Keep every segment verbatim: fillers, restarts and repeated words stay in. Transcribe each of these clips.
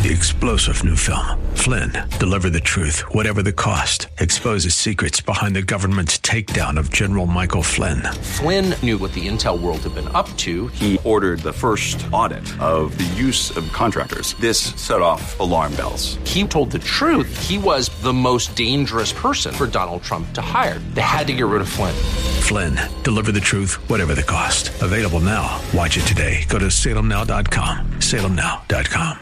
the explosive new film, Flynn, Deliver the Truth, Whatever the Cost, exposes secrets behind the government's takedown of General Michael Flynn. Flynn knew what the intel world had been up to. He ordered the first audit of the use of contractors. This set off alarm bells. He told the truth. He was the most dangerous person for Donald Trump to hire. They had to get rid of Flynn. Flynn, Deliver the Truth, Whatever the Cost. Available now. Watch it today. Go to salem now dot com. salem now dot com.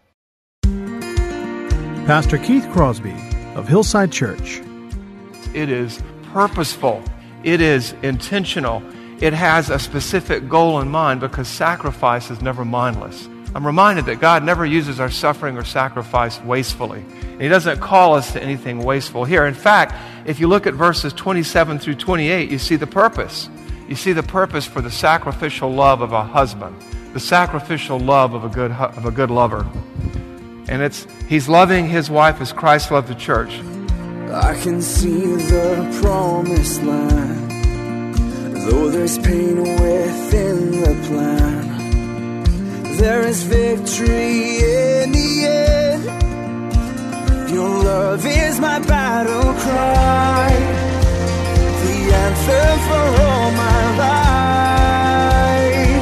Pastor Keith Crosby of Hillside Church. It is purposeful. It is intentional. It has a specific goal in mind because sacrifice is never mindless. I'm reminded that God never uses our suffering or sacrifice wastefully. And He doesn't call us to anything wasteful here. In fact, if you look at verses twenty-seven through twenty-eight, you see the purpose. You see the purpose for the sacrificial love of a husband, the sacrificial love of a good of a good lover. And it's He's loving His wife as Christ loved the church. I can see the promised land, though there's pain within the plan. There is victory in the end. Your love is my battle cry, the answer for all my life.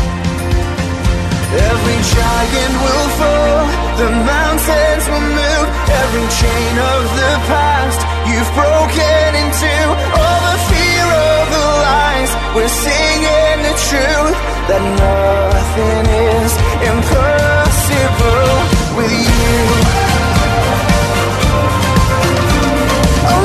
Every giant will fall, the mountains will move, every chain of the past you've broken into. All the fear of the lies, we're singing the truth, that nothing is impossible with you. Oh,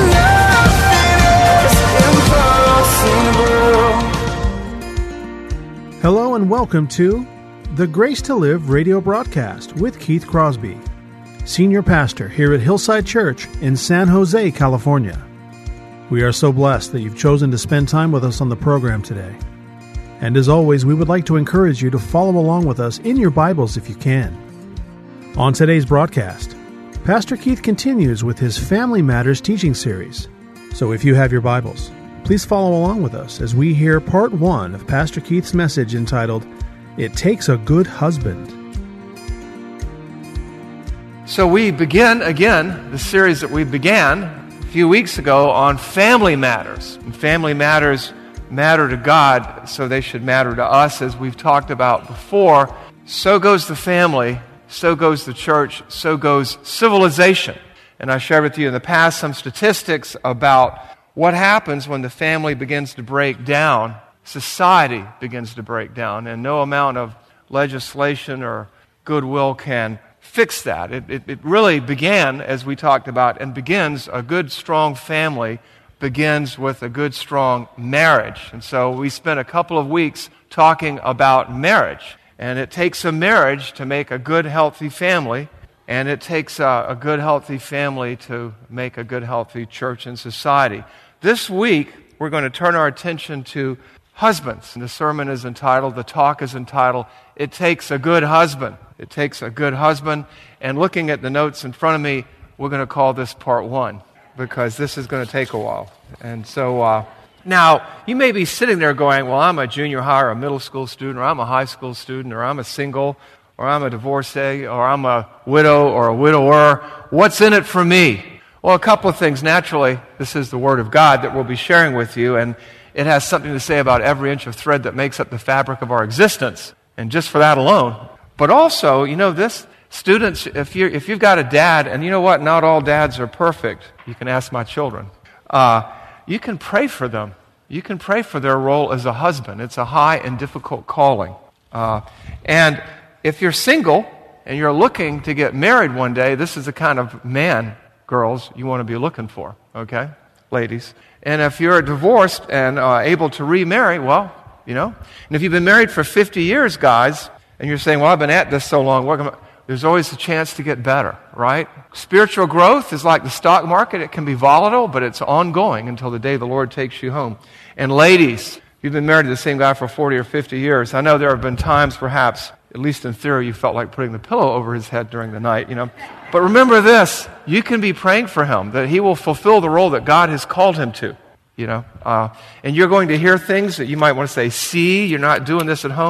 nothing is impossible. Hello and welcome to the Grace to Live radio broadcast with Keith Crosby, Senior Pastor here at Hillside Church in San Jose, California. We are so blessed that you've chosen to spend time with us on the program today. And as always, we would like to encourage you to follow along with us in your Bibles if you can. On today's broadcast, Pastor Keith continues with his Family Matters teaching series. So if you have your Bibles, please follow along with us as we hear part one of Pastor Keith's message entitled, It Takes a Good Husband. So we begin again the series that we began a few weeks ago on family matters. And family matters matter to God, so they should matter to us, as we've talked about before. So goes the family, so goes the church, so goes civilization. And I shared with you in the past some statistics about what happens when the family begins to break down. Society begins to break down, and no amount of legislation or goodwill can fix that. It, it, it really began, as we talked about, and begins, a good, strong family begins with a good, strong marriage. And so we spent a couple of weeks talking about marriage. And it takes a marriage to make a good, healthy family, and it takes a, a good, healthy family to make a good, healthy church and society. This week, we're going to turn our attention to husbands. And the sermon is entitled, the talk is entitled, It Takes a Good Husband. It takes a good husband. And looking at the notes in front of me, we're going to call this part one, because this is going to take a while. And so, uh, now, you may be sitting there going, well, I'm a junior high or a middle school student, or I'm a high school student, or I'm a single, or I'm a divorcee, or I'm a widow or a widower. What's in it for me? Well, a couple of things. Naturally, this is the Word of God that we'll be sharing with you, and it has something to say about every inch of thread that makes up the fabric of our existence, and just for that alone. But also, you know, this, students, if, you're, if you've got a dad, and you know what, not all dads are perfect. You can ask my children. Uh, you can pray for them. You can pray for their role as a husband. It's a high and difficult calling. Uh, and if you're single and you're looking to get married one day, this is the kind of man, girls, you want to be looking for, okay, ladies? And if you're divorced and uh, able to remarry, well, you know. And if you've been married for fifty years, guys, and you're saying, well, I've been at this so long, what am I? There's always a chance to get better, right? Spiritual growth is like the stock market. It can be volatile, but it's ongoing until the day the Lord takes you home. And ladies, you've been married to the same guy for forty or fifty years. I know there have been times, perhaps, at least in theory, you felt like putting the pillow over his head during the night, you know. But remember this, you can be praying for him, that he will fulfill the role that God has called him to, you know. Uh, and you're going to hear things that you might want to say, see, you're not doing this at home.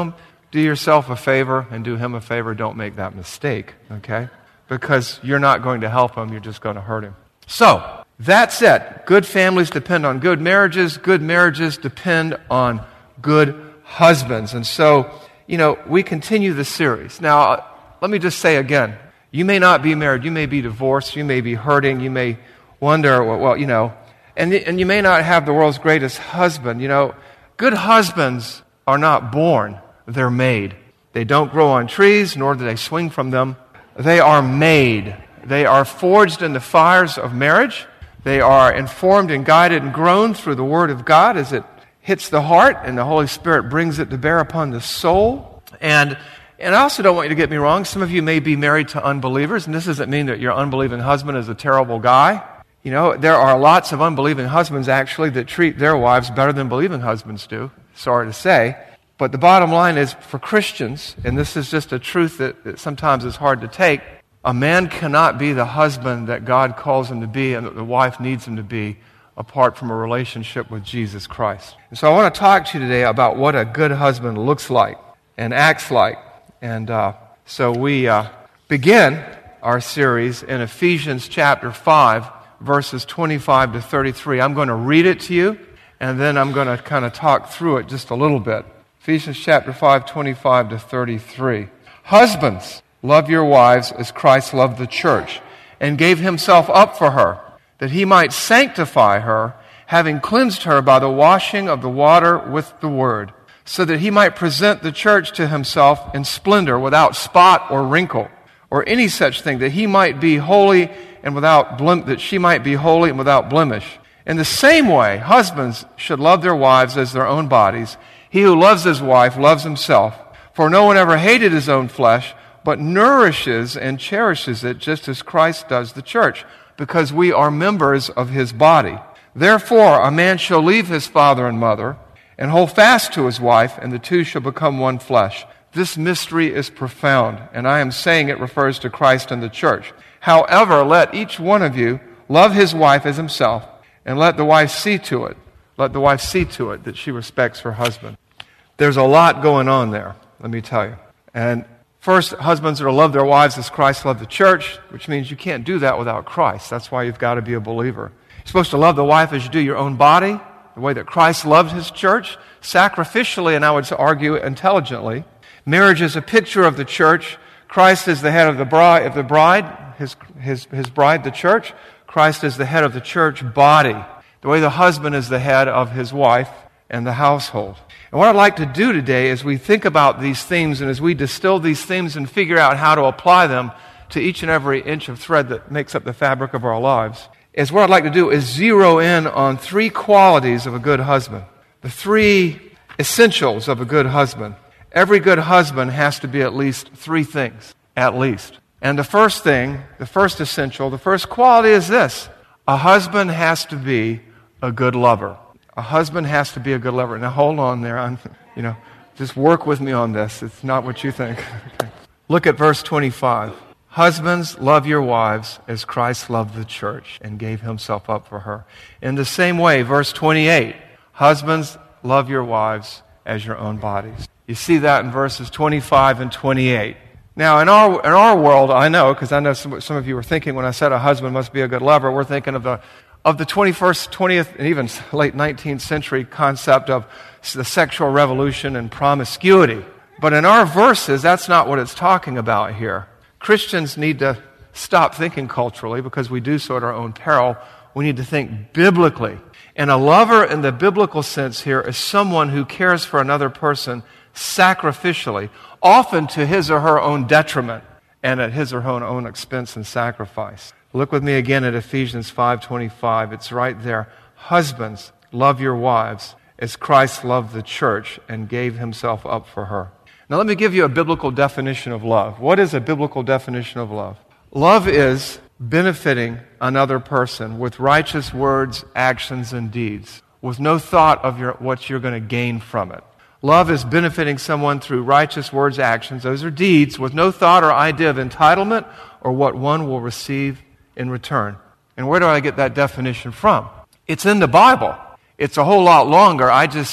do yourself a favor and do him a favor. Don't make that mistake, okay? Because you're not going to help him, you're just going to hurt him. So, that's it. Good families depend on good marriages. Good marriages depend on good husbands. And so, you know, we continue the series. Now, let me just say again, you may not be married, you may be divorced, you may be hurting, you may wonder, well, well you know, and, and you may not have the world's greatest husband. You know, good husbands are not born, they're made. They don't grow on trees, nor do they swing from them. They are made. They are forged in the fires of marriage. They are informed and guided and grown through the Word of God as it hits the heart, and the Holy Spirit brings it to bear upon the soul. And and I also don't want you to get me wrong. Some of you may be married to unbelievers, and this doesn't mean that your unbelieving husband is a terrible guy. You know, there are lots of unbelieving husbands, actually, that treat their wives better than believing husbands do. Sorry to say. But the bottom line is, for Christians, and this is just a truth that, that sometimes is hard to take, a man cannot be the husband that God calls him to be and that the wife needs him to be apart from a relationship with Jesus Christ. And so I want to talk to you today about what a good husband looks like and acts like. And uh, so we uh, begin our series in Ephesians chapter five, verses twenty-five to thirty-three. I'm going to read it to you, and then I'm going to kind of talk through it just a little bit. Ephesians chapter five, twenty-five to thirty-three. Husbands, love your wives as Christ loved the church and gave himself up for her, that he might sanctify her, having cleansed her by the washing of the water with the word, so that he might present the church to himself in splendor, without spot or wrinkle, or any such thing, that he might be holy and without blem- that she might be holy and without blemish. In the same way, husbands should love their wives as their own bodies. He who loves his wife loves himself. For no one ever hated his own flesh, but nourishes and cherishes it, just as Christ does the church, because we are members of his body. Therefore, a man shall leave his father and mother, and hold fast to his wife, and the two shall become one flesh. This mystery is profound, and I am saying it refers to Christ and the church. However, let each one of you love his wife as himself, and let the wife see to it. Let the wife see to it that she respects her husband. There's a lot going on there, let me tell you. And first, husbands are to love their wives as Christ loved the church, which means you can't do that without Christ. That's why you've got to be a believer. You're supposed to love the wife as you do your own body, the way that Christ loved his church, sacrificially, and I would argue intelligently. Marriage is a picture of the church. Christ is the head of the bride, of the bride, his, his, his bride, the church. Christ is the head of the church body, the way the husband is the head of his wife and the household. And what I'd like to do today is we think about these themes, and as we distill these themes and figure out how to apply them to each and every inch of thread that makes up the fabric of our lives, is what I'd like to do is zero in on three qualities of a good husband, the three essentials of a good husband. Every good husband has to be at least three things, at least. And the first thing, the first essential, the first quality is this: a husband has to be a good lover. A husband has to be a good lover. Now hold on there. I'm, you know, just work with me on this. It's not what you think. Okay. Look at verse twenty-five. Husbands, love your wives as Christ loved the church and gave himself up for her. In the same way, verse twenty-eight. Husbands, love your wives as your own bodies. You see that in verses twenty-five and twenty-eight. Now, in our in our world, I know, because I know some, some of you were thinking when I said a husband must be a good lover, we're thinking of the of the twenty-first, twentieth, and even late nineteenth century concept of the sexual revolution and promiscuity. But in our verses, that's not what it's talking about here. Christians need to stop thinking culturally, because we do so at our own peril. We need to think biblically. And a lover in the biblical sense here is someone who cares for another person sacrificially, often to his or her own detriment and at his or her own expense and sacrifice. Look with me again at Ephesians five twenty-five. It's right there. Husbands, love your wives as Christ loved the church and gave himself up for her. Now let me give you a biblical definition of love. What is a biblical definition of love? Love is benefiting another person with righteous words, actions, and deeds, with no thought of your, what you're going to gain from it. Love is benefiting someone through righteous words, actions, those are deeds, with no thought or idea of entitlement or what one will receive in return. And where do I get that definition from? It's in the Bible. It's a whole lot longer. I just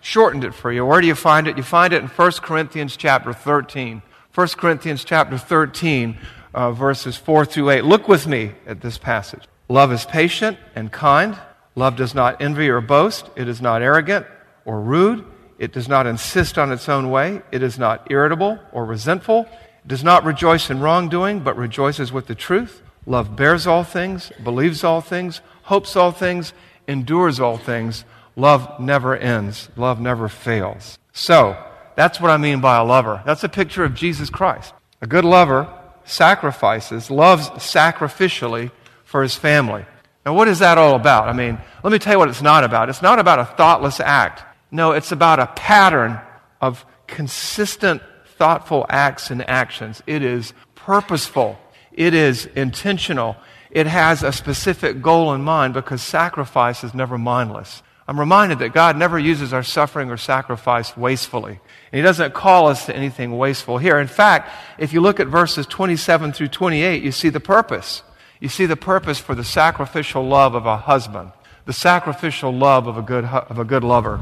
shortened it for you. Where do you find it? You find it in First Corinthians chapter thirteen. First Corinthians chapter thirteen, uh, verses four through eight. Look with me at this passage. Love is patient and kind. Love does not envy or boast. It is not arrogant or rude. It does not insist on its own way. It is not irritable or resentful. It does not rejoice in wrongdoing, but rejoices with the truth. Love bears all things, believes all things, hopes all things, endures all things. Love never ends. Love never fails. So, that's what I mean by a lover. That's a picture of Jesus Christ. A good lover sacrifices, loves sacrificially for his family. Now, what is that all about? I mean, let me tell you what it's not about. It's not about a thoughtless act. No, it's about a pattern of consistent, thoughtful acts and actions. It is purposeful. It is intentional. It has a specific goal in mind because sacrifice is never mindless. I'm reminded that God never uses our suffering or sacrifice wastefully. And He doesn't call us to anything wasteful here. In fact, if you look at verses twenty-seven through twenty-eight, you see the purpose. You see the purpose for the sacrificial love of a husband, the sacrificial love of a good of a good lover.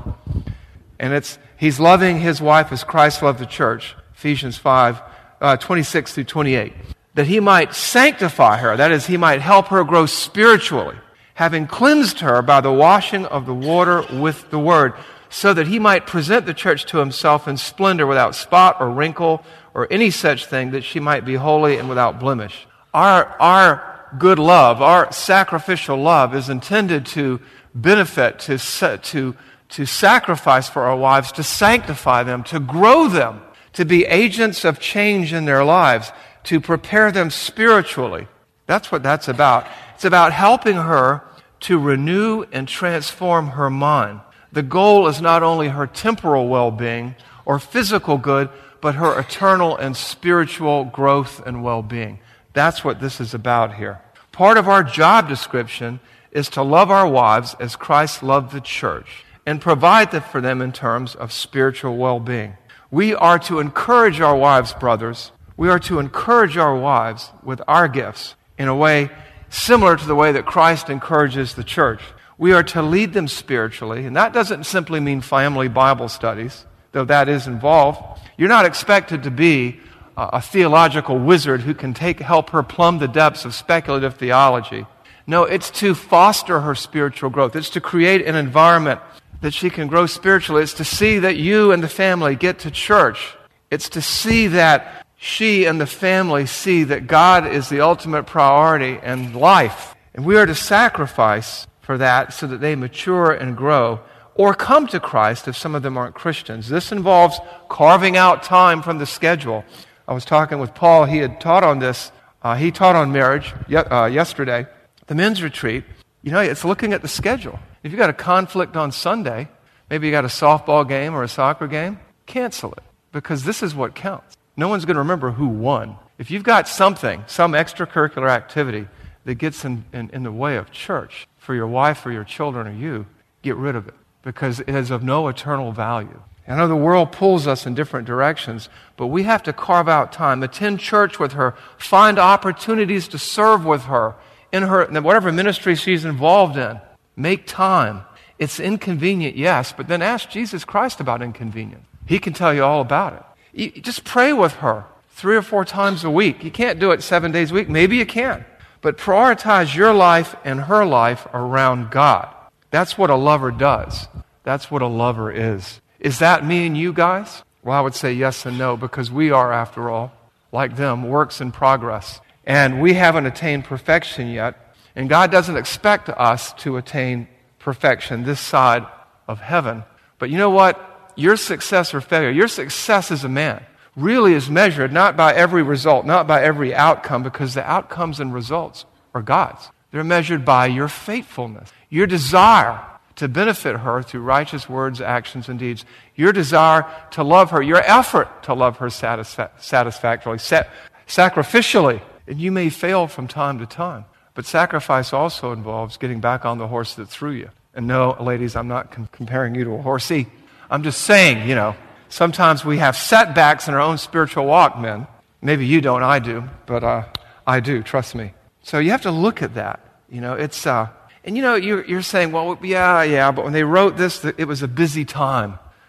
And it's he's loving his wife as Christ loved the church, Ephesians five, uh, twenty-six through twenty-eight, that he might sanctify her, that is, he might help her grow spiritually, having cleansed her by the washing of the water with the word, so that he might present the church to himself in splendor, without spot or wrinkle or any such thing, that she might be holy and without blemish. Our, our good love, our sacrificial love is intended to benefit, to, to, to sacrifice for our wives, to sanctify them, to grow them, to be agents of change in their lives, to prepare them spiritually. That's what that's about. It's about helping her to renew and transform her mind. The goal is not only her temporal well-being or physical good, but her eternal and spiritual growth and well-being. That's what this is about here. Part of our job description is to love our wives as Christ loved the church and provide that for them in terms of spiritual well-being. We are to encourage our wives, brothers. We are to encourage our wives with our gifts in a way similar to the way that Christ encourages the church. We are to lead them spiritually, and that doesn't simply mean family Bible studies, though that is involved. You're not expected to be a, a theological wizard who can take help her plumb the depths of speculative theology. No, it's to foster her spiritual growth. It's to create an environment that she can grow spiritually. It's to see that you and the family get to church. It's to see that she and the family see that God is the ultimate priority in life. And we are to sacrifice for that so that they mature and grow or come to Christ if some of them aren't Christians. This involves carving out time from the schedule. I was talking with Paul. He had taught on this. Uh, he taught on marriage ye- uh, yesterday, the men's retreat. You know, it's looking at the schedule. If you've got a conflict on Sunday, maybe you got a softball game or a soccer game, cancel it, because this is what counts. No one's going to remember who won. If you've got something, some extracurricular activity that gets in, in, in the way of church for your wife or your children or you, get rid of it, because it is of no eternal value. I know the world pulls us in different directions, but we have to carve out time, attend church with her, find opportunities to serve with her in her whatever ministry she's involved in. Make time. It's inconvenient, yes, but then ask Jesus Christ about inconvenience. He can tell you all about it. You just pray with her three or four times a week. You can't do it seven days a week. Maybe you can. But prioritize your life and her life around God. That's what a lover does. That's what a lover is. Is that me and you guys? Well, I would say yes and no, because we are, after all, like them, works in progress. And we haven't attained perfection yet. And God doesn't expect us to attain perfection this side of heaven. But you know what? Your success or failure, your success as a man really is measured not by every result, not by every outcome, because the outcomes and results are God's. They're measured by your faithfulness, your desire to benefit her through righteous words, actions, and deeds, your desire to love her, your effort to love her satisfa- satisfactorily, sa- sacrificially. And you may fail from time to time, but sacrifice also involves getting back on the horse that threw you. And no, ladies, I'm not com- comparing you to a horsey. I'm just saying, you know, sometimes we have setbacks in our own spiritual walk, men. Maybe you don't, I do, but uh, I do, trust me. So you have to look at that. You know, it's, uh, and you know, you're, you're saying, well, yeah, yeah, but when they wrote this, it was a busy time.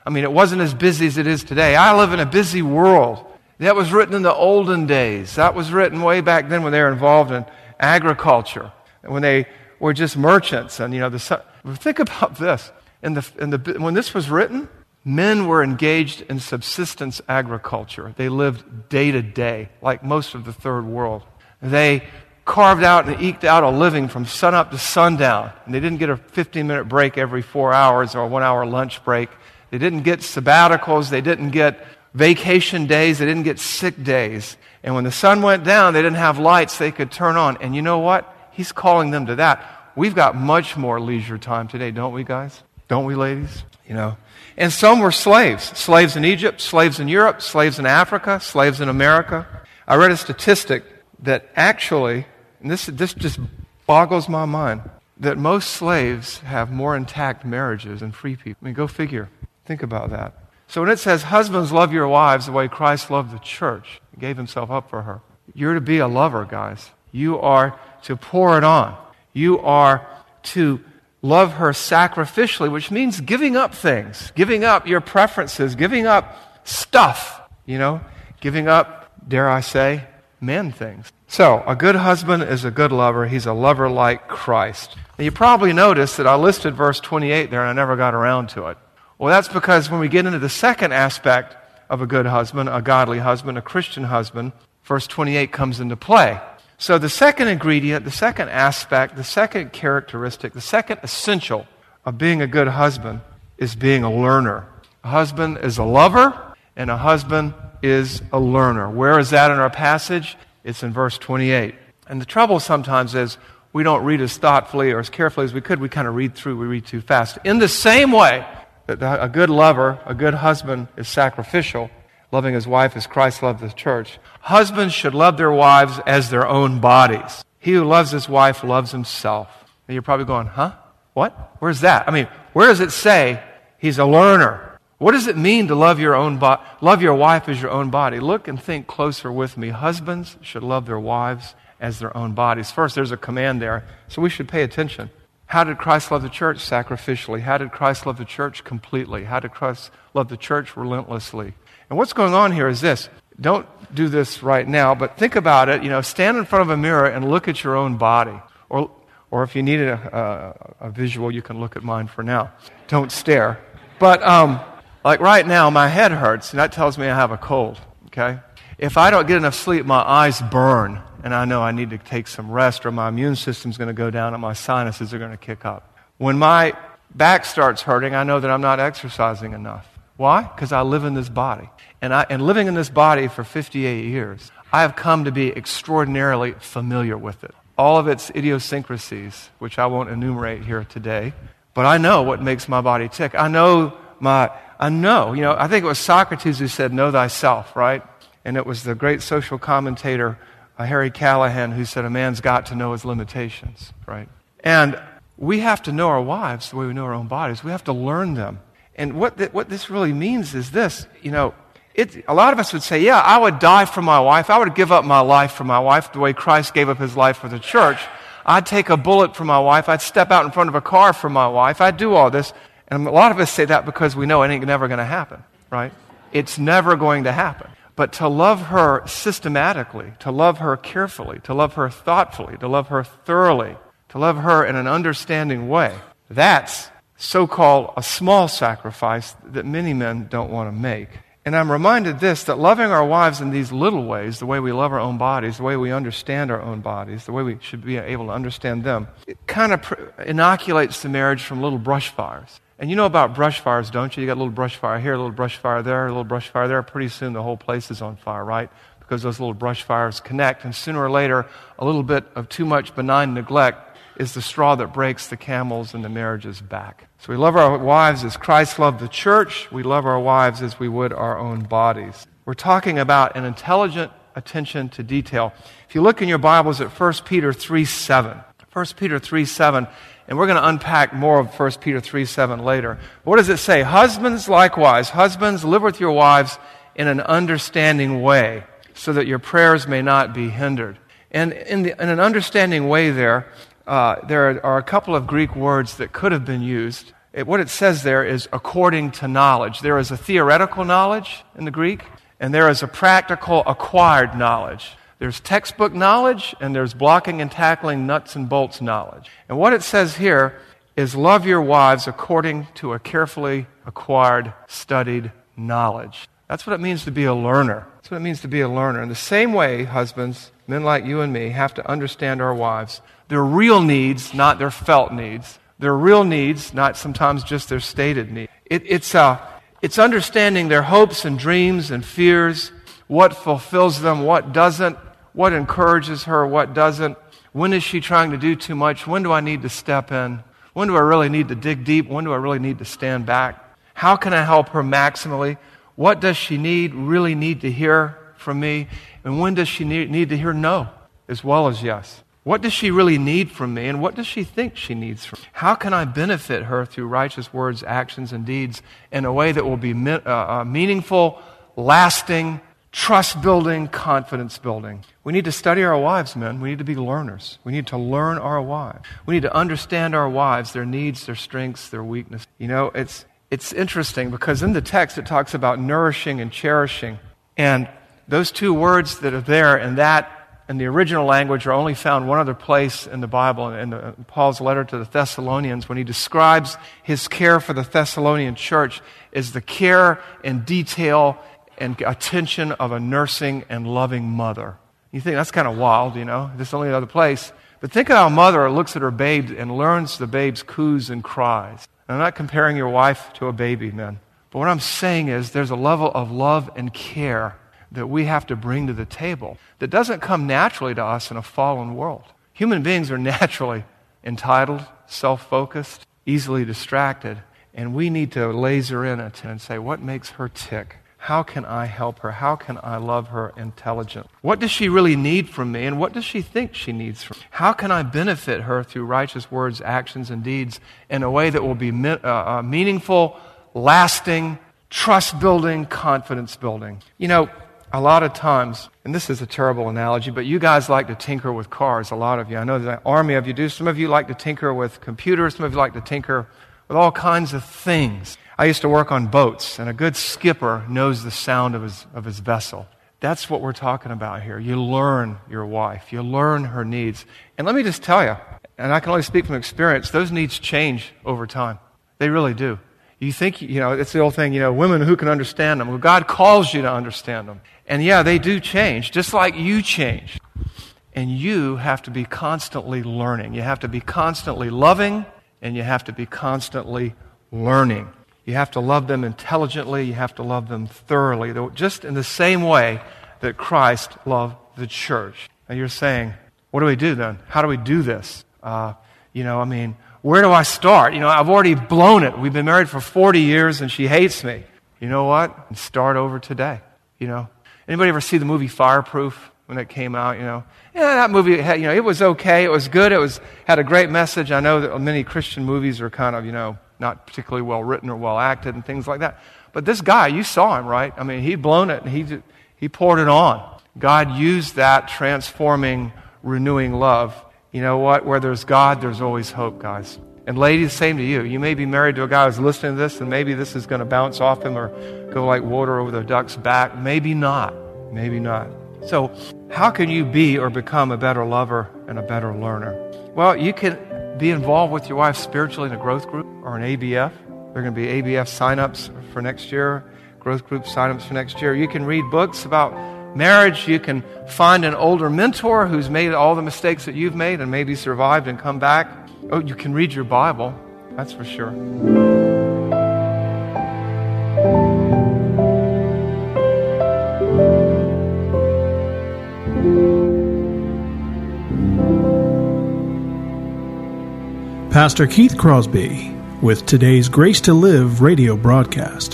I mean, it wasn't as busy as it is today. I live in a busy world. That was written in the olden days. That was written way back then when they were involved in agriculture, when they were just merchants. And, you know, the, think about this. In the, in the, when this was written, men were engaged in subsistence agriculture. They lived day to day, like most of the third world. They carved out and eked out a living from sunup to sundown. And they didn't get a fifteen-minute break every four hours or a one-hour lunch break. They didn't get sabbaticals. They didn't get vacation days. They didn't get sick days. And when the sun went down, they didn't have lights they could turn on. And you know what? He's calling them to that. We've got much more leisure time today, don't we, guys? Don't we, ladies? You know. And some were slaves. Slaves in Egypt, slaves in Europe, slaves in Africa, slaves in America. I read a statistic that actually, and this, this just boggles my mind, that most slaves have more intact marriages than free people. I mean, go figure. Think about that. So when it says, husbands, love your wives the way Christ loved the church, he gave himself up for her. You're to be a lover, guys. You are to pour it on. You are to love her sacrificially, which means giving up things, giving up your preferences, giving up stuff, you know, giving up, dare I say, men things. So, a good husband is a good lover. He's a lover like Christ. And you probably noticed that I listed verse twenty-eight there and I never got around to it. Well, that's because when we get into the second aspect of a good husband, a godly husband, a Christian husband, verse twenty-eight comes into play. So the second ingredient, the second aspect, the second characteristic, the second essential of being a good husband is being a learner. A husband is a lover, and a husband is a learner. Where is that in our passage? It's in verse twenty-eight. And the trouble sometimes is we don't read as thoughtfully or as carefully as we could. We kind of read through, we read too fast. In the same way that a good lover, a good husband is sacrificial, loving his wife as Christ loved the church, husbands should love their wives as their own bodies. He who loves his wife loves himself. And you're probably going, huh? What? Where's that? I mean, where does it say he's a learner? What does it mean to love your own bo- love your wife as your own body? Look and think closer with me. Husbands should love their wives as their own bodies. First, there's a command there, so we should pay attention. How did Christ love the church? Sacrificially. How did Christ love the church? Completely. How did Christ love the church? Relentlessly. And what's going on here is this. Don't do this right now, but think about it. You know, stand in front of a mirror and look at your own body. Or, or if you need a, a, a visual, you can look at mine for now. Don't stare. But, um... like right now, my head hurts, and that tells me I have a cold, okay? If I don't get enough sleep, my eyes burn, and I know I need to take some rest, or my immune system's going to go down, and my sinuses are going to kick up. When my back starts hurting, I know that I'm not exercising enough. Why? Because I live in this body. And, I, and living in this body for fifty-eight years, I have come to be extraordinarily familiar with it. All of its idiosyncrasies, which I won't enumerate here today, but I know what makes my body tick. I know my... I know, you know, I think it was Socrates who said, know thyself, right? And it was the great social commentator, uh, Harry Callahan, who said a man's got to know his limitations, right? And we have to know our wives the way we know our own bodies. We have to learn them. And what th- what this really means is this, you know, it, a lot of us would say, yeah, I would die for my wife. I would give up my life for my wife the way Christ gave up his life for the church. I'd take a bullet for my wife. I'd step out in front of a car for my wife. I'd do all this. And a lot of us say that because we know it ain't never going to happen, right? It's never going to happen. But to love her systematically, to love her carefully, to love her thoughtfully, to love her thoroughly, to love her in an understanding way, that's so-called a small sacrifice that many men don't want to make. And I'm reminded this, that loving our wives in these little ways, the way we love our own bodies, the way we understand our own bodies, the way we should be able to understand them, it kind of inoculates the marriage from little brush fires. And you know about brush fires, don't you? You got a little brush fire here, a little brush fire there, a little brush fire there. Pretty soon the whole place is on fire, right? Because those little brush fires connect. And sooner or later, a little bit of too much benign neglect is the straw that breaks the camel's and the marriage's back. So we love our wives as Christ loved the church. We love our wives as we would our own bodies. We're talking about an intelligent attention to detail. If you look in your Bibles at First Peter three seven, First Peter three seven, and we're going to unpack more of First Peter three seven later. What does it say? Husbands likewise, husbands, live with your wives in an understanding way, so that your prayers may not be hindered. And in, the, in an understanding way there, uh, there are a couple of Greek words that could have been used, It, what it says there is according to knowledge. There is a theoretical knowledge in the Greek, and there is a practical acquired knowledge. There's textbook knowledge, and there's blocking and tackling nuts and bolts knowledge. And what it says here is love your wives according to a carefully acquired, studied knowledge. That's what it means to be a learner. That's what it means to be a learner. In the same way, husbands, men like you and me, have to understand our wives. Their real needs, not their felt needs. Their real needs, not sometimes just their stated needs. It, it's, uh, it's understanding their hopes and dreams and fears, what fulfills them, what doesn't, what encourages her, what doesn't. When is she trying to do too much? When do I need to step in? When do I really need to dig deep? When do I really need to stand back? How can I help her maximally? What does she need, really need to hear from me? And when does she need, need to hear no as well as yes? What does she really need from me, and what does she think she needs from me? How can I benefit her through righteous words, actions, and deeds in a way that will be me- uh, uh, meaningful, lasting, trust-building, confidence-building? We need to study our wives, men. We need to be learners. We need to learn our wives. We need to understand our wives, their needs, their strengths, their weaknesses. You know, it's it's interesting because in the text it talks about nourishing and cherishing. And those two words that are there in that in the original language are only found one other place in the Bible, in, the, in Paul's letter to the Thessalonians, when he describes his care for the Thessalonian church as the care and detail and attention of a nursing and loving mother. You think that's kind of wild, you know? This is only another place. But think of how a mother looks at her babe and learns the babe's coos and cries. And I'm not comparing your wife to a baby, men. But what I'm saying is there's a level of love and care that we have to bring to the table that doesn't come naturally to us in a fallen world. Human beings are naturally entitled, self-focused, easily distracted, and we need to laser in it and say, what makes her tick? How can I help her? How can I love her intelligently? What does she really need from me, and what does she think she needs from me? How can I benefit her through righteous words, actions, and deeds in a way that will be me- uh, uh, meaningful, lasting, trust-building, confidence-building? You know, a lot of times, and this is a terrible analogy, but you guys like to tinker with cars, a lot of you. I know the army of you do. Some of you like to tinker with computers. Some of you like to tinker with all kinds of things. I used to work on boats, and a good skipper knows the sound of his, of his vessel. That's what we're talking about here. You learn your wife. You learn her needs. And let me just tell you, and I can only speak from experience, those needs change over time. They really do. You think, you know, it's the old thing, you know, women, who can understand them? Well, God calls you to understand them. And yeah, they do change, just like you change. And you have to be constantly learning. You have to be constantly loving, and you have to be constantly learning. You have to love them intelligently. You have to love them thoroughly, just in the same way that Christ loved the church. Now you're saying, what do we do then? How do we do this? Uh, you know, I mean, where do I start? You know, I've already blown it. We've been married for forty years, and she hates me. You know what? Start over today. You know, anybody ever see the movie Fireproof when it came out? You know, yeah, that movie had, you know, it was okay. It was good. It was had a great message. I know that many Christian movies are kind of, you know, not particularly well written or well acted and things like that. But this guy, you saw him, right? I mean, he'd blown it, and he he poured it on. God used that transforming, renewing love. You know what? Where there's God, there's always hope, guys. And ladies, same to you. You may be married to a guy who's listening to this, and maybe this is going to bounce off him or go like water over the duck's back. Maybe not. Maybe not. So how can you be or become a better lover and a better learner? Well, you can be involved with your wife spiritually in a growth group or an A B F. There are going to be A B F signups for next year, growth group signups for next year. You can read books about marriage. You can find an older mentor who's made all the mistakes that you've made and maybe survived and come back. Oh, you can read your Bible. That's for sure. Pastor Keith Crosby with today's Grace to Live radio broadcast.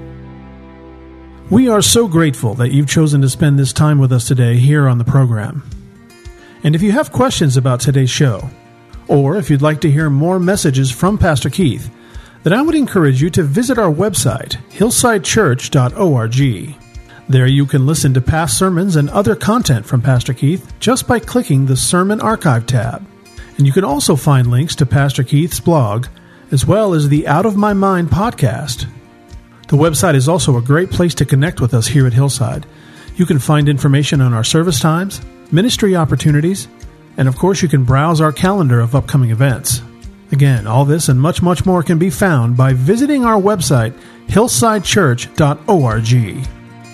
We are so grateful that you've chosen to spend this time with us today here on the program. And if you have questions about today's show, or if you'd like to hear more messages from Pastor Keith, then I would encourage you to visit our website, hillside church dot org. There you can listen to past sermons and other content from Pastor Keith just by clicking the Sermon Archive tab. And you can also find links to Pastor Keith's blog, as well as the Out of My Mind podcast. The website is also a great place to connect with us here at Hillside. You can find information on our service times, ministry opportunities, and of course you can browse our calendar of upcoming events. Again, all this and much, much more can be found by visiting our website, hillside church dot org.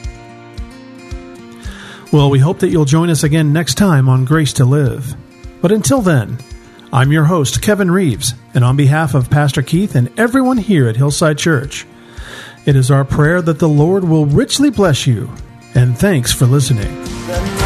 Well, we hope that you'll join us again next time on Grace to Live. But until then, I'm your host, Kevin Reeves, and on behalf of Pastor Keith and everyone here at Hillside Church, it is our prayer that the Lord will richly bless you, and thanks for listening.